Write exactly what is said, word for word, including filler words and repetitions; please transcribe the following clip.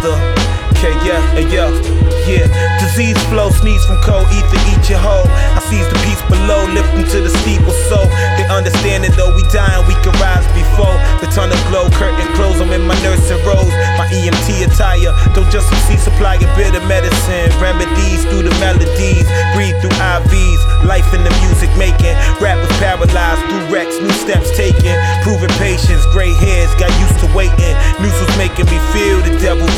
Father. Okay, yeah, yeah, yeah. Disease flow, sneeze from cold ether, eat your hoe. I seize the peace below, lift them to the steeple so they understand it though we dying, we can rise before the tunnel glow, curtain close, I'm in my nursing robes. My E M T attire, don't just see supply a bit of medicine. Remedies through the melodies, breathe through I Vs. Life in the music making, rap was paralyzed through wrecks, new steps taken. Proving patience, gray hairs, got used to waiting. News was making me feel the